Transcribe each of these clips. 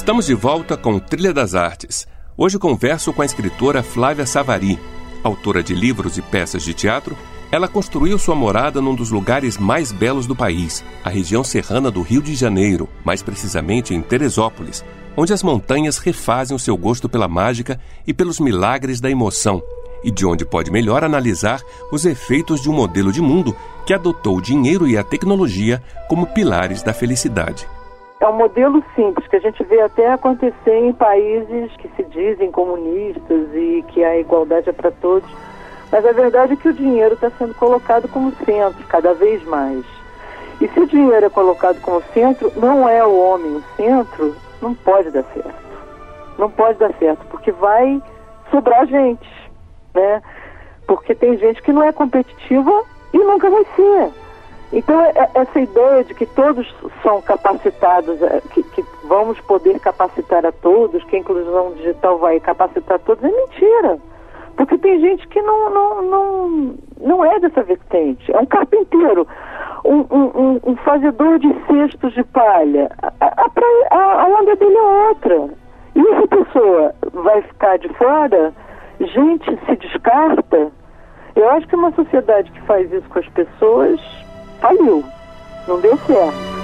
Estamos de volta com Trilha das Artes. Hoje converso com a escritora Flávia Savary. Autora de livros e peças de teatro, ela construiu sua morada num dos lugares mais belos do país, a região serrana do Rio de Janeiro, mais precisamente em Teresópolis, onde as montanhas refazem o seu gosto pela mágica e pelos milagres da emoção, e de onde pode melhor analisar os efeitos de um modelo de mundo que adotou o dinheiro e a tecnologia como pilares da felicidade. É um modelo simples, que a gente vê até acontecer em países que se dizem comunistas e que a igualdade é para todos. Mas a verdade é que o dinheiro está sendo colocado como centro, cada vez mais. E se o dinheiro é colocado como centro, não é o homem o centro, não pode dar certo. Não pode dar certo, porque vai sobrar gente, né? Porque tem gente que não é competitiva e nunca vai ser. Então, essa ideia de que todos são capacitados, que vamos poder capacitar a todos, que a inclusão digital vai capacitar todos, é mentira. Porque tem gente que não é dessa vertente. É um carpinteiro, um fazedor de cestos de palha. A onda dele é outra. E essa pessoa vai ficar de fora? Gente se descarta. Eu acho que uma sociedade que faz isso com as pessoas faliu, não deu certo.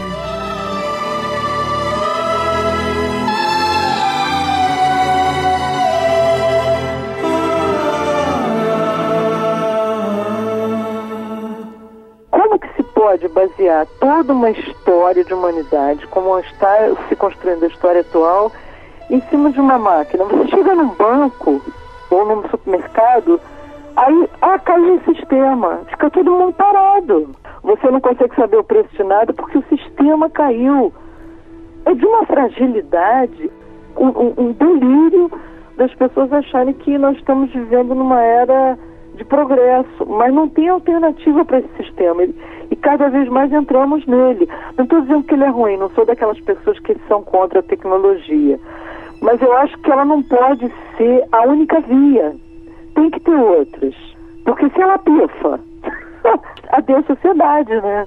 Como que se pode basear toda uma história de humanidade, como está se construindo a história atual, em cima de uma máquina? Você chega num banco ou num supermercado, aí cai o sistema, fica todo mundo parado. Você não consegue saber o preço de nada porque o sistema caiu. É de uma fragilidade, um delírio das pessoas acharem que nós estamos vivendo numa era de progresso, mas não tem alternativa para esse sistema. E cada vez mais entramos nele. Não estou dizendo que ele é ruim, não sou daquelas pessoas que são contra a tecnologia. Mas eu acho que ela não pode ser a única via. Tem que ter outras. Porque se ela pifa, adeus sociedade, né?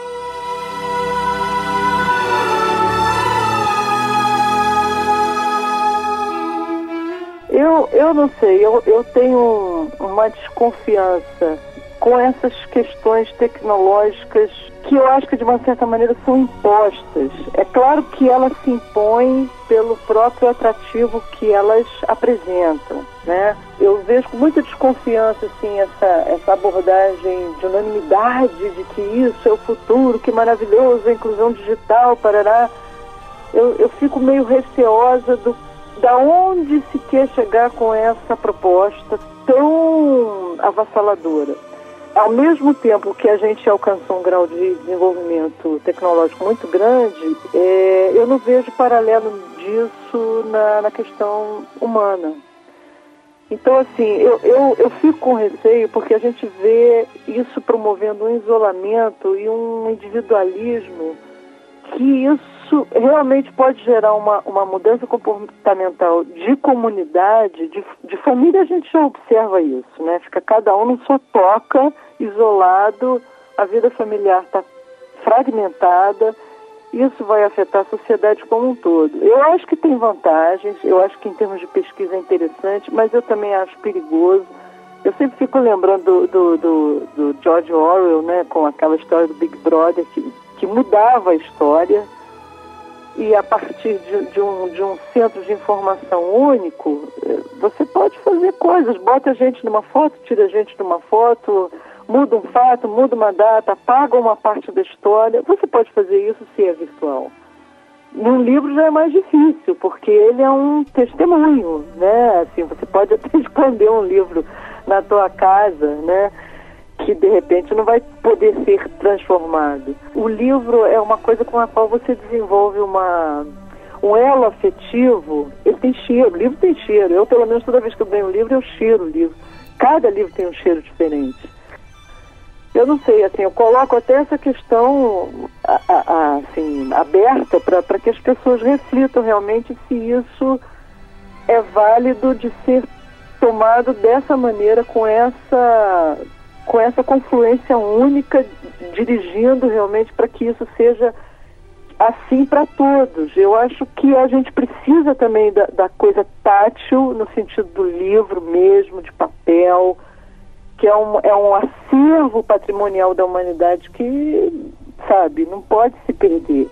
Eu não sei, eu tenho uma desconfiança com essas questões tecnológicas que eu acho que de uma certa maneira são impostas. É claro que elas se impõem pelo próprio atrativo que elas apresentam, né? Eu vejo com muita desconfiança assim, essa abordagem de unanimidade de que isso é o futuro, que maravilhoso, a inclusão digital, parará. Eu fico meio receosa da onde se quer chegar com essa proposta tão avassaladora. Ao mesmo tempo que a gente alcançou um grau de desenvolvimento tecnológico muito grande, eu não vejo paralelo disso na questão humana. Então, assim, eu fico com receio porque a gente vê isso promovendo um isolamento e um individualismo que isso realmente pode gerar uma mudança comportamental de comunidade, de família. A gente já observa isso, né? Fica cada um na sua toca, isolado, a vida familiar está fragmentada, isso vai afetar a sociedade como um todo. Eu acho que tem vantagens, eu acho que em termos de pesquisa é interessante, mas eu também acho perigoso. Eu sempre fico lembrando do George Orwell, né, com aquela história do Big Brother, que mudava a história, e a partir de um centro de informação único, você pode fazer coisas, bota a gente numa foto, tira a gente numa foto, muda um fato, muda uma data, apaga uma parte da história. Você pode fazer isso se é virtual. Num livro já é mais difícil, porque ele é um testemunho, né? Assim, você pode até esconder um livro na tua casa, né? Que de repente não vai poder ser transformado. O livro é uma coisa com a qual você desenvolve um elo afetivo. Ele tem cheiro, o livro tem cheiro. Eu, pelo menos, toda vez que eu ganho um livro, eu cheiro o livro. Cada livro tem um cheiro diferente. Eu não sei, assim, eu coloco até essa questão assim, aberta para que as pessoas reflitam realmente se isso é válido de ser tomado dessa maneira, com essa confluência única, dirigindo realmente para que isso seja assim para todos. Eu acho que a gente precisa também da coisa tátil, no sentido do livro mesmo, de papel, que é um acervo patrimonial da humanidade que, sabe, não pode se perder.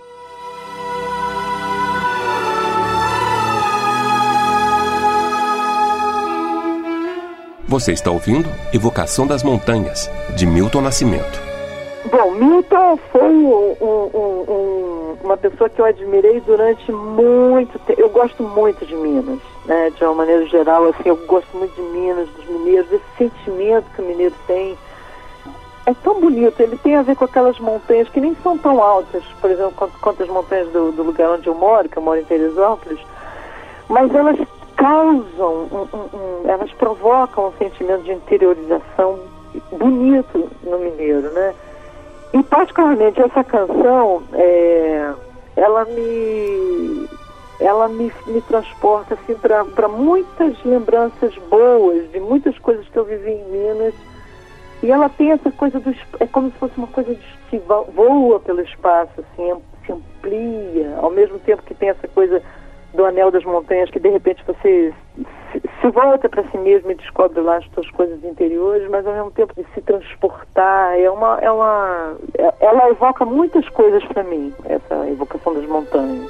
Você está ouvindo Evocação das Montanhas, de Milton Nascimento. Bom, Milton foi uma pessoa que eu admirei durante muito tempo. Eu gosto muito de Minas, né? De uma maneira geral, assim, eu gosto muito de Minas, dos mineiros, desse sentimento que o mineiro tem. É tão bonito, ele tem a ver com aquelas montanhas que nem são tão altas, por exemplo, quanto as montanhas do lugar onde eu moro, que eu moro em Teresópolis, mas elas causam, elas provocam um sentimento de interiorização bonito no mineiro, né? E particularmente essa canção, ela me transporta assim, para muitas lembranças boas de muitas coisas que eu vivi em Minas. E ela tem essa coisa é como se fosse uma coisa que voa pelo espaço, assim, se amplia, ao mesmo tempo que tem essa coisa do anel das montanhas, que de repente você se volta para si mesmo e descobre lá as suas coisas interiores, mas ao mesmo tempo de se transportar, ela evoca muitas coisas para mim, essa evocação das montanhas.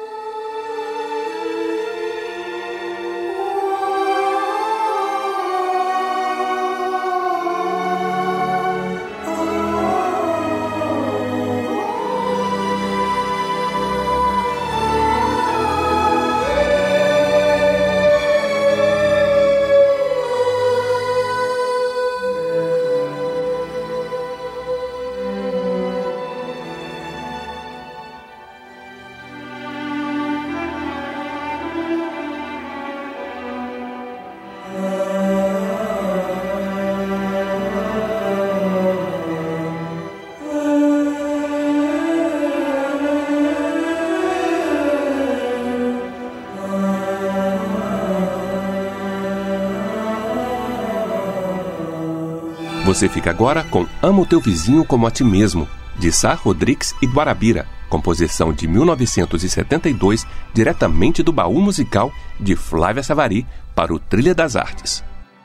Você fica agora com Ama o Teu Vizinho Como a Ti Mesmo, de Sá Rodrigues e Guarabira, composição de 1972, diretamente do baú musical de Flávia Savari para o Trilha das Artes.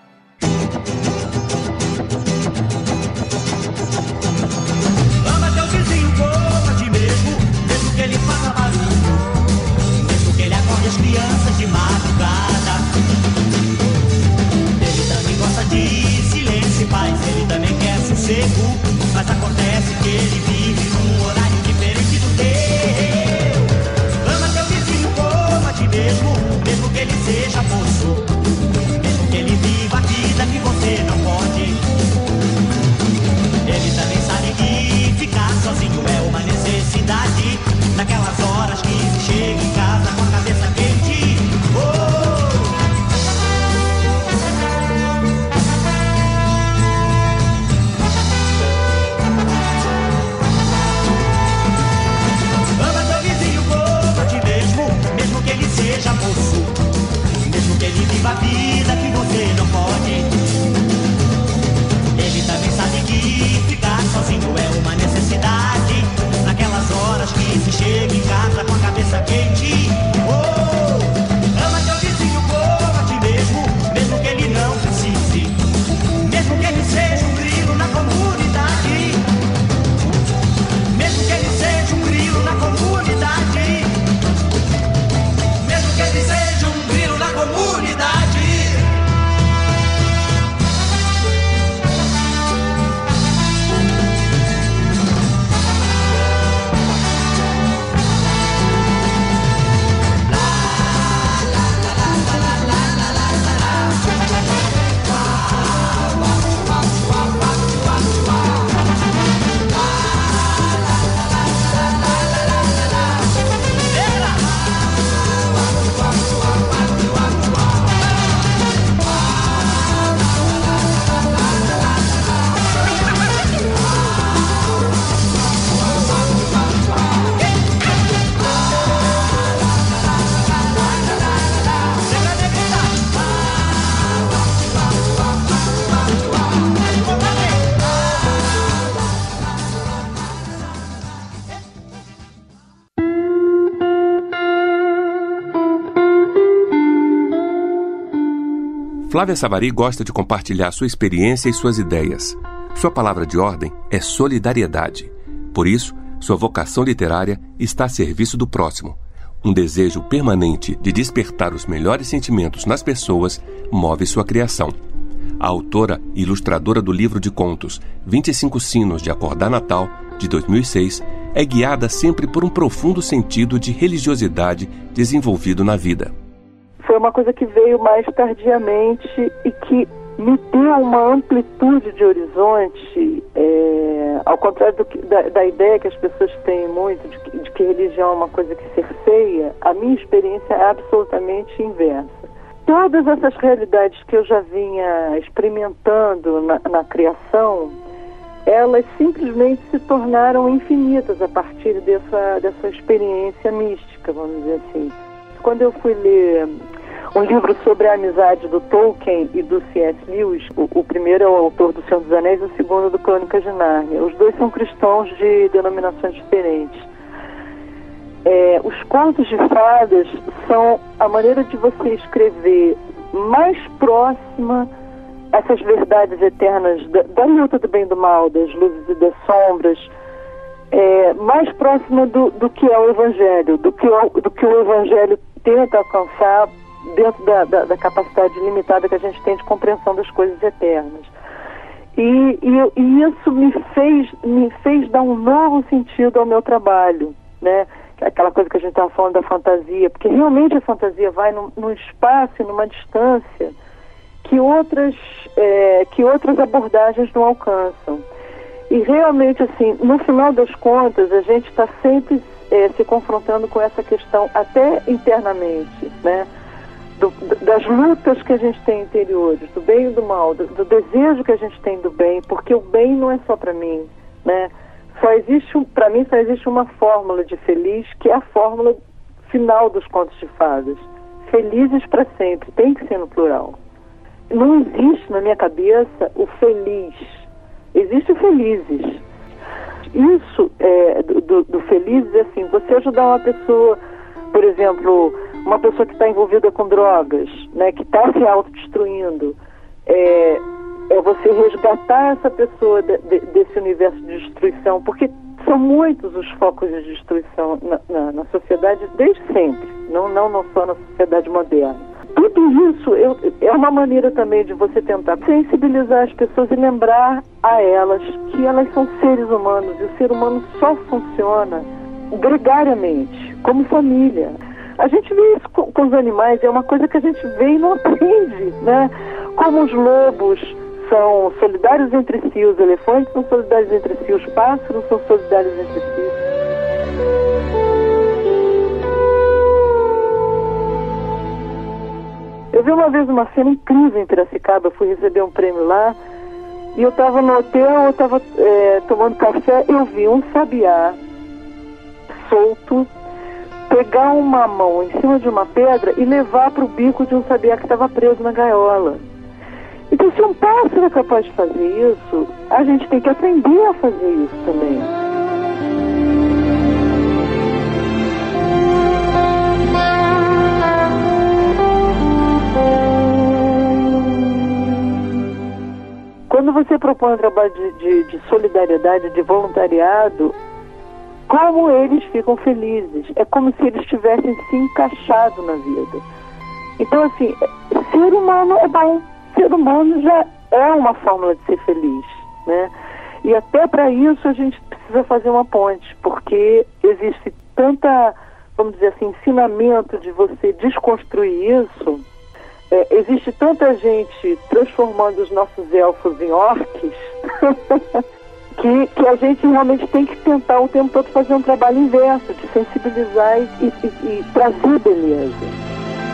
Ama teu vizinho como a ti mesmo, mesmo que ele faça barulho, mesmo que ele acorde as crianças de madrugada. Ele também gosta de silêncio e paz, ele também quer sossego, mas acontece que ele vive num horário diferente do teu. Ama teu vizinho como a ti mesmo, mesmo que ele seja moço, mesmo que ele viva a vida que você não pode. Ele também sabe que ficar sozinho é uma necessidade, naquelas horas que se chega em casa com a cabeça quente. Seja moço, mesmo que ele viva a vida que você não pode. Ele também sabe que ficar sozinho é uma necessidade, naquelas horas que se chega em casa com a cabeça quente. Ama teu vizinho como a ti mesmo, mesmo que ele não precise, mesmo que ele seja um grilo na comunidade, mesmo que ele seja um grilo na comunidade, que ele seja um grilo na comunidade. Flávia Savari gosta de compartilhar sua experiência e suas ideias. Sua palavra de ordem é solidariedade. Por isso, sua vocação literária está a serviço do próximo. Um desejo permanente de despertar os melhores sentimentos nas pessoas move sua criação. A autora e ilustradora do livro de contos 25 Sinos de Acordar Natal, de 2006, é guiada sempre por um profundo sentido de religiosidade desenvolvido na vida. Foi uma coisa que veio mais tardiamente e que me deu uma amplitude de horizonte, ao contrário da ideia que as pessoas têm muito de que religião é uma coisa que cerceia. A minha experiência é absolutamente inversa. Todas essas realidades que eu já vinha experimentando na criação, elas simplesmente se tornaram infinitas a partir dessa experiência mística, vamos dizer assim. Quando eu fui ler um livro sobre a amizade do Tolkien e do C.S. Lewis, o primeiro é o autor do Senhor dos Anéis, o segundo do Crônicas de Nárnia. Os dois são cristãos de denominações diferentes. Os contos de fadas são a maneira de você escrever mais próxima essas verdades eternas da luta do bem e do mal, das luzes e das sombras, mais próxima do que é o Evangelho, do que o Evangelho tenta alcançar dentro da capacidade limitada que a gente tem de compreensão das coisas eternas. E isso me fez dar um novo sentido ao meu trabalho, né? Aquela coisa que a gente estava falando da fantasia, porque realmente a fantasia vai num espaço e numa distância que outras abordagens não alcançam. E realmente, assim, no final das contas, a gente está sempre se confrontando com essa questão, até internamente, né? Das lutas que a gente tem interiores, do bem e do mal, do desejo que a gente tem do bem, porque o bem não é só para mim, né? Para mim só existe uma fórmula de feliz, que é a fórmula final dos contos de fadas. Felizes para sempre, tem que ser no plural. Não existe na minha cabeça o feliz, existe o felizes. Isso do felizes é assim, você ajudar uma pessoa, por exemplo, uma pessoa que está envolvida com drogas, né, que está se autodestruindo, é você resgatar essa pessoa desse universo de destruição, porque são muitos os focos de destruição na sociedade desde sempre, não só na sociedade moderna. Tudo isso é uma maneira também de você tentar sensibilizar as pessoas e lembrar a elas que elas são seres humanos e o ser humano só funciona gregariamente, como família. A gente vê isso com os animais, é uma coisa que a gente vê e não aprende, né? Como os lobos são solidários entre si, os elefantes são solidários entre si, os pássaros são solidários entre si. Eu vi uma vez uma cena incrível em Piracicaba, fui receber um prêmio lá, e eu estava no hotel, eu estava tomando café, eu vi um sabiá solto pegar um mamão em cima de uma pedra e levar para o bico de um sabiá que estava preso na gaiola. Então, se um pássaro é capaz de fazer isso, a gente tem que aprender a fazer isso também. Quando você propõe um trabalho de solidariedade, de voluntariado, como eles ficam felizes. É como se eles tivessem se encaixado na vida. Então, assim, ser humano é bom. Ser humano já é uma fórmula de ser feliz, né? E até para isso a gente precisa fazer uma ponte, porque existe tanta, vamos dizer assim, ensinamento de você desconstruir isso. Existe tanta gente transformando os nossos elfos em orques que a gente realmente tem que tentar o tempo todo fazer um trabalho inverso, de sensibilizar e trazer beleza.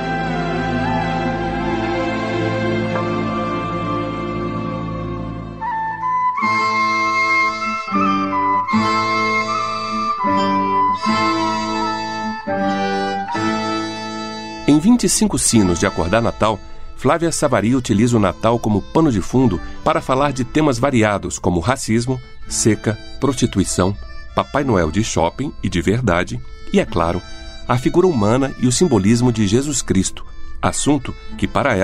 Em 25 Sinos de Acordar Natal, Flávia Savari utiliza o Natal como pano de fundo para falar de temas variados como racismo, seca, prostituição, Papai Noel de shopping e de verdade e, é claro, a figura humana e o simbolismo de Jesus Cristo, assunto que, para ela,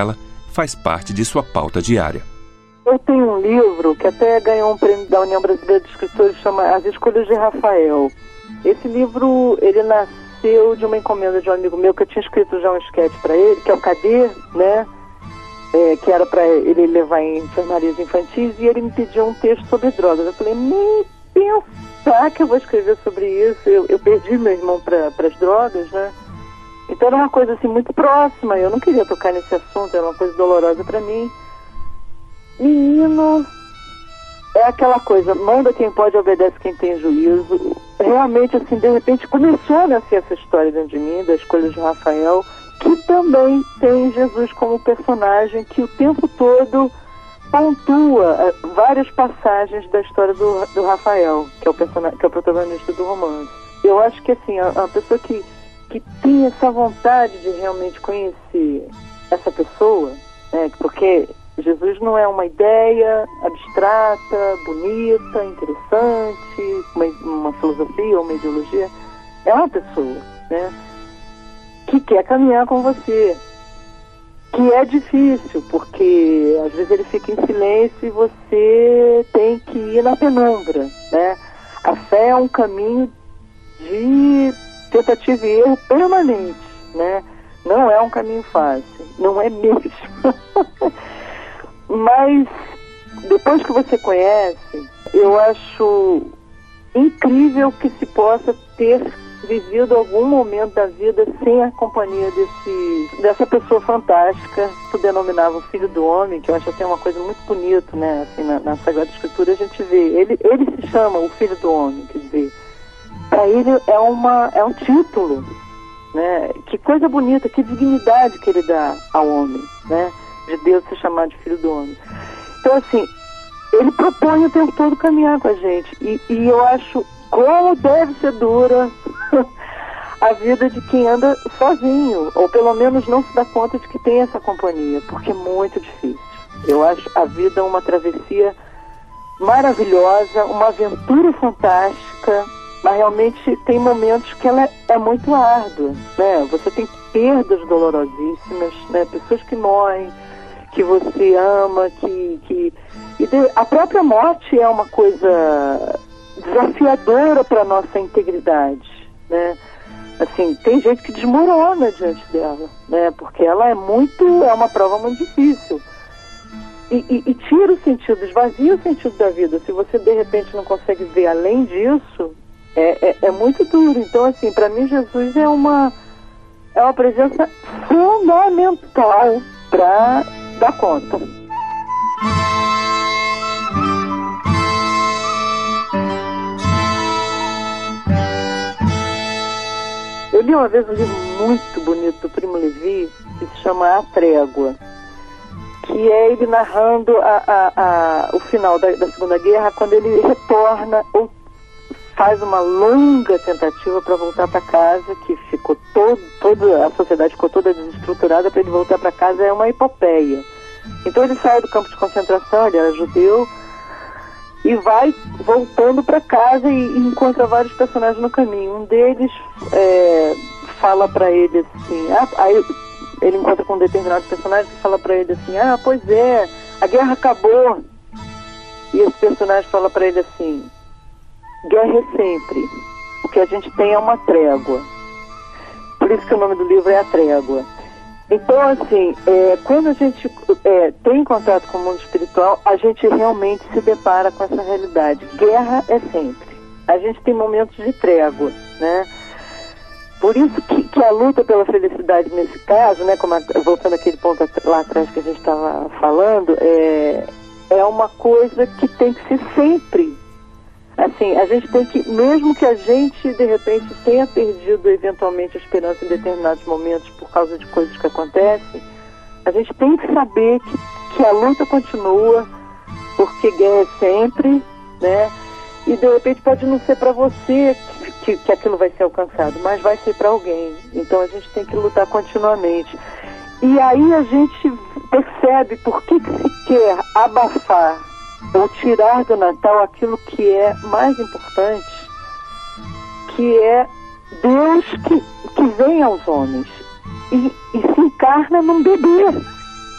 faz parte de sua pauta diária. Eu tenho um livro que até ganhou um prêmio da União Brasileira de Escritores, chama As Escolhas de Rafael. Esse livro, ele nasceu de uma encomenda de um amigo meu, que eu tinha escrito já um esquete para ele, que é o Cadê, né? Que era para ele levar em enfermarias infantis, e ele me pediu um texto sobre drogas. Eu falei, nem pensar que eu vou escrever sobre isso. Eu perdi meu irmão para as drogas, né? Então era uma coisa assim muito próxima, eu não queria tocar nesse assunto, era uma coisa dolorosa para mim. Menino, é aquela coisa, manda quem pode, obedece quem tem juízo. Realmente, assim, de repente começou a nascer essa história dentro de mim, da Escolha de Rafael, que também tem Jesus como personagem que o tempo todo pontua várias passagens da história do Rafael, que é o protagonista do romance. Eu acho que, assim, a pessoa que tem essa vontade de realmente conhecer essa pessoa, né, porque Jesus não é uma ideia abstrata, bonita, interessante, uma filosofia ou uma ideologia, é uma pessoa, né, que quer caminhar com você, que é difícil, porque às vezes ele fica em silêncio e você tem que ir na penumbra, né? A fé é um caminho de tentativa e erro permanente, né? Não é um caminho fácil, não é mesmo. Mas depois que você conhece, eu acho incrível que se possa ter vivido algum momento da vida sem a companhia dessa pessoa fantástica que tu denominava o Filho do Homem, que eu acho até uma coisa muito bonita, né? Assim, na Sagrada Escritura a gente vê, ele se chama o Filho do Homem, quer dizer, para ele é um título, né? Que coisa bonita, que dignidade que ele dá ao homem, né? De Deus ser chamado de Filho do Homem. Então, assim, ele propõe o tempo todo caminhar com a gente. E eu acho como deve ser dura a vida de quem anda sozinho, ou pelo menos não se dá conta de que tem essa companhia, porque é muito difícil. Eu acho a vida uma travessia maravilhosa, uma aventura fantástica, mas realmente tem momentos que ela é muito árdua, né? Você tem perdas dolorosíssimas, né? Pessoas que morrem, que você ama, a própria morte é uma coisa desafiadora para a nossa integridade, né? Assim, tem gente que desmorona diante dela, né? Porque ela é uma prova muito difícil. E tira o sentido, esvazia o sentido da vida. Se você, de repente, não consegue ver além disso, é muito duro. Então, assim, para mim, Jesus é uma presença fundamental para dar conta. Eu li uma vez um livro muito bonito do Primo Levi, que se chama A Trégua, que é ele narrando o final da Segunda Guerra, quando ele retorna ou faz uma longa tentativa para voltar para casa, que ficou toda a sociedade ficou toda desestruturada, para ele voltar para casa é uma epopeia. Então ele sai do campo de concentração, ele era judeu, e vai voltando para casa e encontra vários personagens no caminho. Um deles fala para ele assim, aí ele encontra com um determinado personagem que fala para ele assim, pois é, a guerra acabou. E esse personagem fala para ele assim, guerra é sempre, o que a gente tem é uma trégua. Por isso que o nome do livro é A Trégua. Então, assim, quando a gente tem contato com o mundo espiritual, a gente realmente se depara com essa realidade. Guerra é sempre. A gente tem momentos de trégua, né? Por isso que a luta pela felicidade nesse caso, né, voltando àquele ponto lá atrás que a gente estava falando, é uma coisa que tem que ser sempre. Assim, a gente tem que, mesmo que a gente, de repente, tenha perdido eventualmente a esperança em determinados momentos por causa de coisas que acontecem, a gente tem que saber que a luta continua, porque guerra é sempre, né? E de repente pode não ser para você que aquilo vai ser alcançado, mas vai ser para alguém. Então a gente tem que lutar continuamente. E aí a gente percebe por que se quer abafar ou tirar do Natal aquilo que é mais importante, que é Deus que vem aos homens e se encarna num bebê.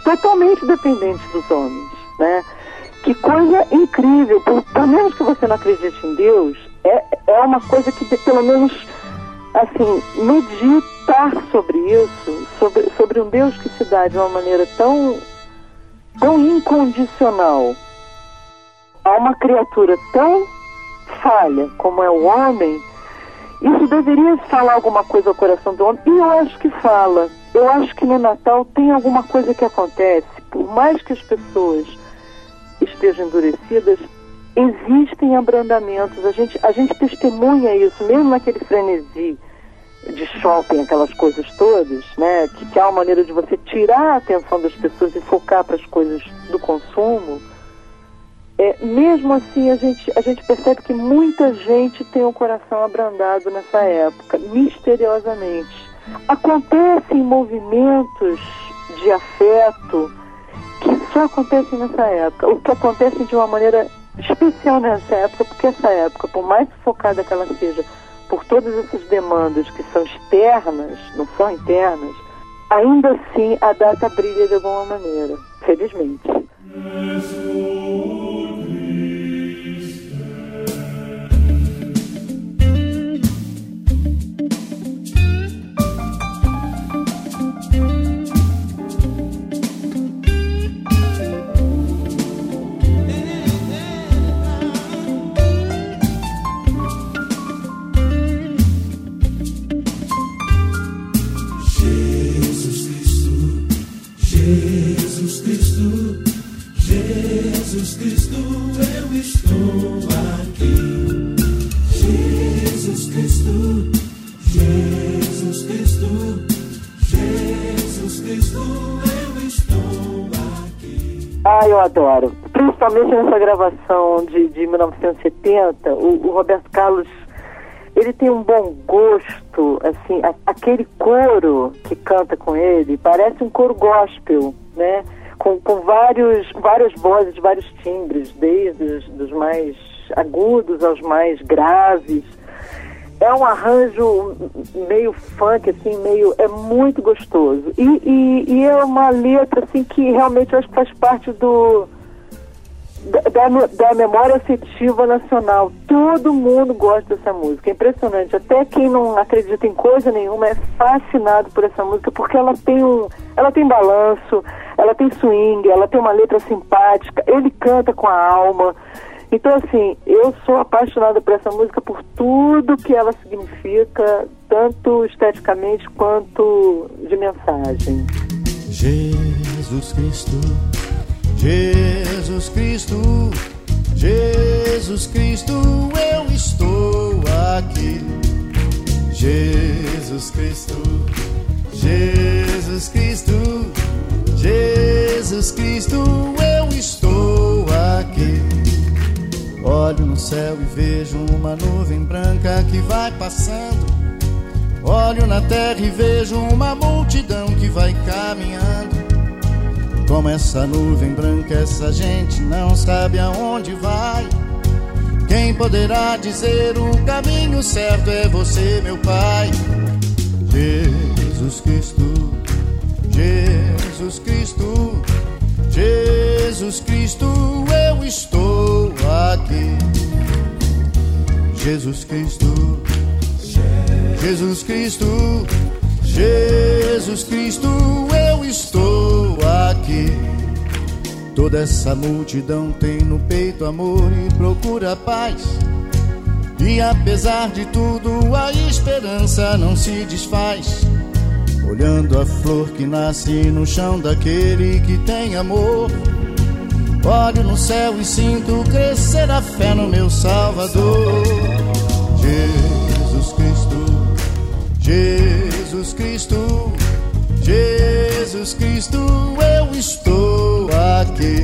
totalmente dependentes dos homens, né? Que coisa incrível, por menos que você não acredite em Deus, é uma coisa que pelo menos, assim, meditar sobre isso, sobre um Deus que se dá de uma maneira tão incondicional a uma criatura tão falha como é o homem, isso deveria falar alguma coisa ao coração do homem, e eu acho que fala. Eu acho que no Natal tem alguma coisa que acontece, por mais que as pessoas estejam endurecidas, existem abrandamentos, a gente testemunha isso, mesmo naquele frenesi de shopping, aquelas coisas todas, né, que há uma maneira de você tirar a atenção das pessoas e focar para as coisas do consumo. Mesmo assim, a gente percebe que muita gente tem o coração abrandado nessa época, misteriosamente. Acontecem movimentos de afeto que só acontecem nessa época, ou que acontecem de uma maneira especial nessa época, porque essa época, por mais focada que ela seja por todas essas demandas que são externas, não são internas, ainda assim a data brilha de alguma maneira, felizmente. Jesus Cristo, eu estou aqui. Jesus Cristo, Jesus Cristo, Jesus Cristo, eu estou aqui. Eu adoro. Principalmente nessa gravação de 1970, o Roberto Carlos, ele tem um bom gosto, assim, aquele coro que canta com ele, parece um coro gospel, né? Com várias vozes, vários timbres, desde os mais agudos aos mais graves. É um arranjo meio funk, assim, é muito gostoso. E é uma letra, assim, que realmente eu acho que faz parte da memória afetiva nacional. Todo mundo gosta dessa música, é impressionante. Até quem não acredita em coisa nenhuma é fascinado por essa música, porque ela tem balanço, ela tem swing, ela tem uma letra simpática, ele canta com a alma. Então, assim, eu sou apaixonada por essa música, por tudo que ela significa, tanto esteticamente quanto de mensagem. Jesus Cristo, Jesus Cristo, Jesus Cristo, eu estou aqui. Jesus Cristo, Jesus Cristo, Jesus Cristo, eu estou aqui. Olho no céu e vejo uma nuvem branca que vai passando. Olho na terra e vejo uma multidão que vai caminhando. Como essa nuvem branca, essa gente não sabe aonde vai. Quem poderá dizer o caminho certo é você, meu Pai. Jesus Cristo, Jesus Cristo, Jesus Cristo, eu estou aqui. Jesus Cristo, Jesus Cristo, Jesus Cristo, eu estou aqui. Toda essa multidão tem no peito amor e procura paz. E apesar de tudo, a esperança não se desfaz. Olhando a flor que nasce no chão daquele que tem amor, olho no céu e sinto crescer a fé no meu Salvador. Jesus Cristo, Jesus Cristo, Jesus Cristo, eu estou aqui.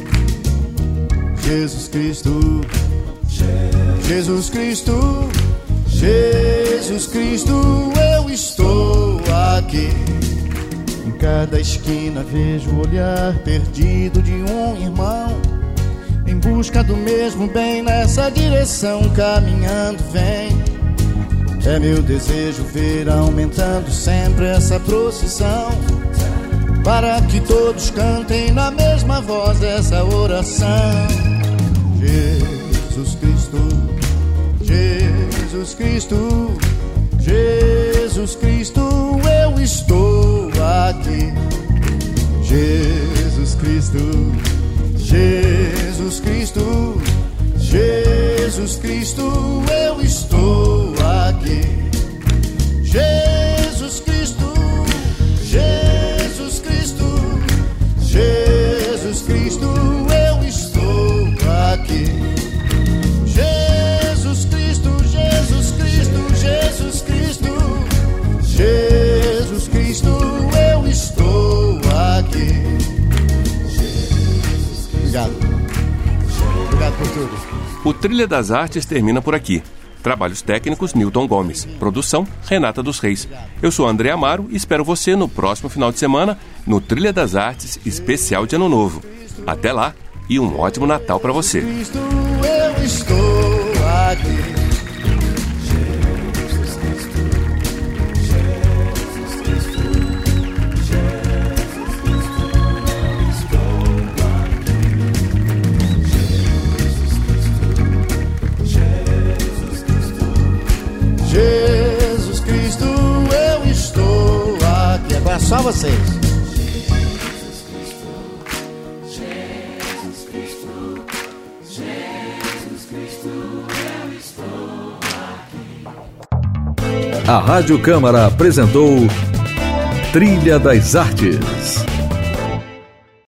Jesus Cristo, Jesus Cristo, Jesus Cristo, eu estou aqui. Em cada esquina vejo o olhar perdido de um irmão, em busca do mesmo bem, nessa direção caminhando vem. É meu desejo ver aumentando sempre essa procissão, para que todos cantem na mesma voz essa oração. Jesus Cristo, Jesus Cristo, Jesus Cristo, eu estou aqui. Jesus Cristo, Jesus Cristo, Jesus Cristo, eu estou aqui. Jesus Cristo, Jesus Cristo, Jesus Cristo, eu estou aqui. Jesus Cristo, Jesus Cristo, Jesus Cristo, Jesus Cristo, eu estou aqui. Obrigado. Obrigado por tudo. O Trilha das Artes termina por aqui. Trabalhos técnicos, Newton Gomes. Produção, Renata dos Reis. Eu sou André Amaro e espero você no próximo final de semana no Trilha das Artes especial de Ano Novo. Até lá e um ótimo Natal para você. Cristo, eu estou aqui. Jesus Cristo, eu estou aqui. Agora só vocês. Jesus Cristo, Jesus Cristo, eu estou aqui. A Rádio Câmara apresentou Trilha das Artes.